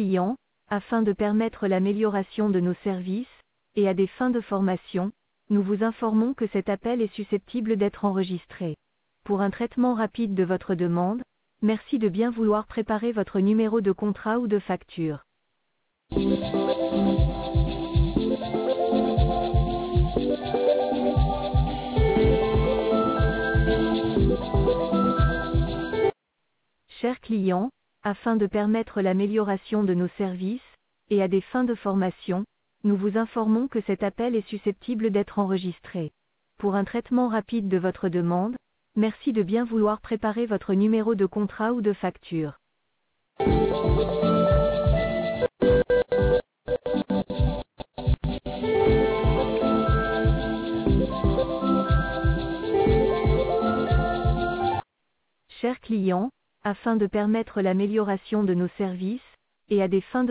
clients, afin de permettre l'amélioration de nos services, et à des fins de formation, nous vous informons que cet appel est susceptible d'être enregistré. Pour un traitement rapide de votre demande, merci de bien vouloir préparer votre numéro de contrat ou de facture. Chers clients, afin de permettre l'amélioration de nos services, et à des fins de formation, nous vous informons que cet appel est susceptible d'être enregistré. Pour un traitement rapide de votre demande, merci de bien vouloir préparer votre numéro de contrat ou de facture. Chers clients, afin de permettre l'amélioration de nos services, et à des fins de